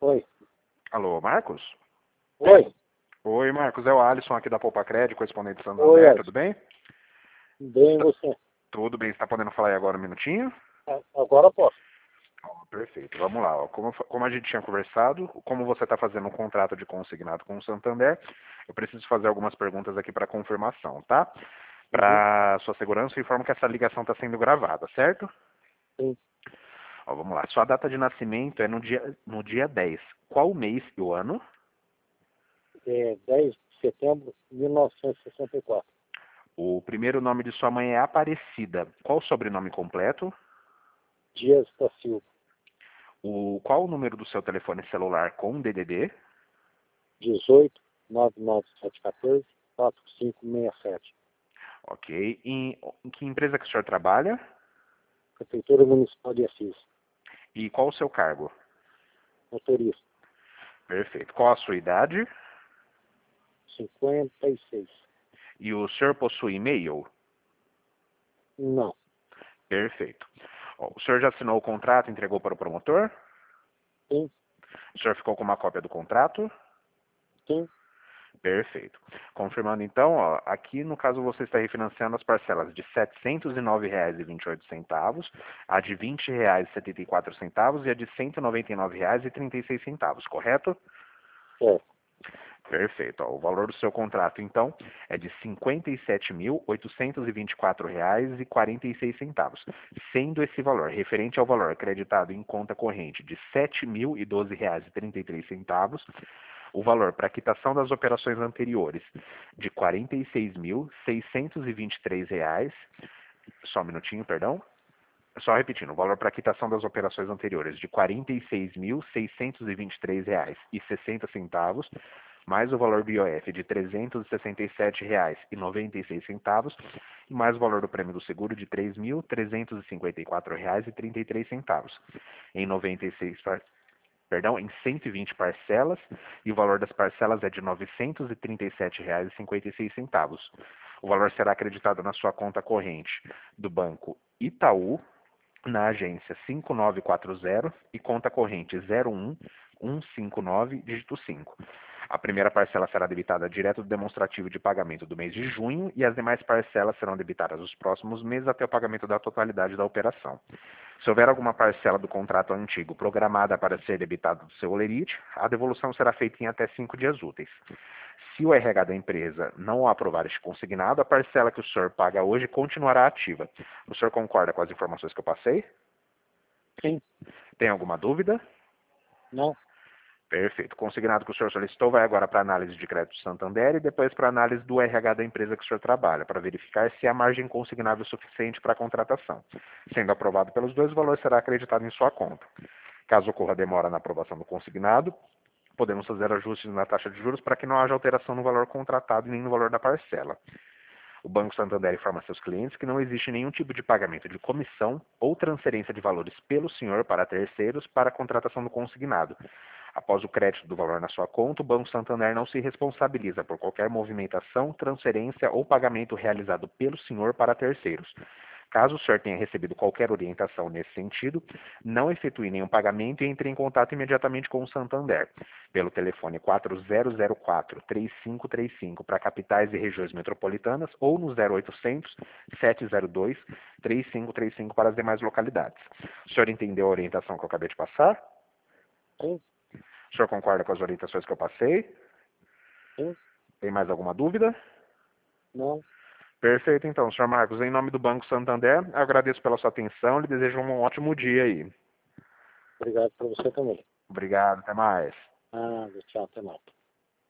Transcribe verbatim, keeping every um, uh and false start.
Oi. Alô, Marcos? Oi. Oi, Marcos, é o Alisson aqui da Poupa Crédito, correspondente de Oi, Santander, Alisson. tudo bem? Bem, Tá- você? Tudo bem, você está podendo falar aí agora um minutinho? A- Agora posso. Ó, perfeito, vamos lá. Ó. Como, fa- como a gente tinha conversado, como você está fazendo um contrato de consignado com o Santander, eu preciso fazer algumas perguntas aqui para confirmação, tá? Uhum. Para sua segurança, eu informo que essa ligação está sendo gravada, certo? Sim. Ó, vamos lá. Sua data de nascimento é no dia, no dia dez. Qual o mês e o ano? É dez de setembro de mil novecentos e sessenta e quatro. O primeiro nome de sua mãe é Aparecida. Qual o sobrenome completo? Dias da Silva. O, qual o número do seu telefone celular com D D D? dezoito, nove nove sete um quatro, quatro cinco seis sete. Ok. Em, em que empresa que o senhor trabalha? Prefeitura Municipal de Assis. E qual o seu cargo? Motorista. Perfeito. Qual a sua idade? cinquenta e seis. E o senhor possui e-mail? Não. Perfeito. Ó, o senhor já assinou o contrato e entregou para o promotor? Sim. O senhor ficou com uma cópia do contrato? Sim. Perfeito. Confirmando então, ó, aqui no caso você está refinanciando as parcelas de setecentos e nove reais e vinte e oito centavos, a de vinte reais e setenta e quatro centavos e a de cento e noventa e nove reais e trinta e seis centavos, correto? É. Perfeito. Ó, o valor do seu contrato então é de cinquenta e sete mil oitocentos e vinte e quatro reais e quarenta e seis centavos, sendo esse valor referente ao valor acreditado em conta corrente de sete mil e doze reais e trinta e três centavos, o valor para quitação das operações anteriores de quarenta e seis mil seiscentos e vinte e três reais, só um minutinho, perdão. Só repetindo, o valor para quitação das operações anteriores de quarenta e seis mil seiscentos e vinte e três reais e sessenta centavos, mais o valor do I O F de trezentos e sessenta e sete reais e noventa e seis centavos, e mais o valor do prêmio do seguro de três mil trezentos e cinquenta e quatro reais e trinta e três centavos. Em noventa e seis perdão, em cento e vinte parcelas, e o valor das parcelas é de novecentos e trinta e sete reais e cinquenta e seis centavos. O valor será acreditado na sua conta corrente do banco Itaú, na agência cinco nove quatro zero e conta corrente zero um um cinco nove, dígito cinco. A primeira parcela será debitada direto do demonstrativo de pagamento do mês de junho e as demais parcelas serão debitadas nos próximos meses até o pagamento da totalidade da operação. Se houver alguma parcela do contrato antigo programada para ser debitada do seu holerite, a devolução será feita em até cinco dias úteis. Se o R H da empresa não aprovar este consignado, a parcela que o senhor paga hoje continuará ativa. O senhor concorda com as informações que eu passei? Sim. Tem alguma dúvida? Não. Perfeito. O consignado que o senhor solicitou vai agora para a análise de crédito Santander e depois para a análise do R H da empresa que o senhor trabalha, para verificar se há margem consignável suficiente para a contratação. Sendo aprovado pelos dois, o valor será acreditado em sua conta. Caso ocorra demora na aprovação do consignado, podemos fazer ajustes na taxa de juros para que não haja alteração no valor contratado e nem no valor da parcela. O Banco Santander informa a seus clientes que não existe nenhum tipo de pagamento de comissão ou transferência de valores pelo senhor para terceiros para a contratação do consignado. Após o crédito do valor na sua conta, o Banco Santander não se responsabiliza por qualquer movimentação, transferência ou pagamento realizado pelo senhor para terceiros. Caso o senhor tenha recebido qualquer orientação nesse sentido, não efetue nenhum pagamento e entre em contato imediatamente com o Santander, pelo telefone quatro zero zero quatro, três cinco três cinco para capitais e regiões metropolitanas ou no zero oitocentos, sete zero dois, três cinco três cinco para as demais localidades. O senhor entendeu a orientação que eu acabei de passar? Sim. O senhor concorda com as orientações que eu passei? Sim. Tem mais alguma dúvida? Não. Perfeito, então, senhor Marcos. Em nome do Banco Santander, eu agradeço pela sua atenção e desejo um ótimo dia aí. Obrigado para você também. Obrigado, até mais. Ah, tchau, até mais.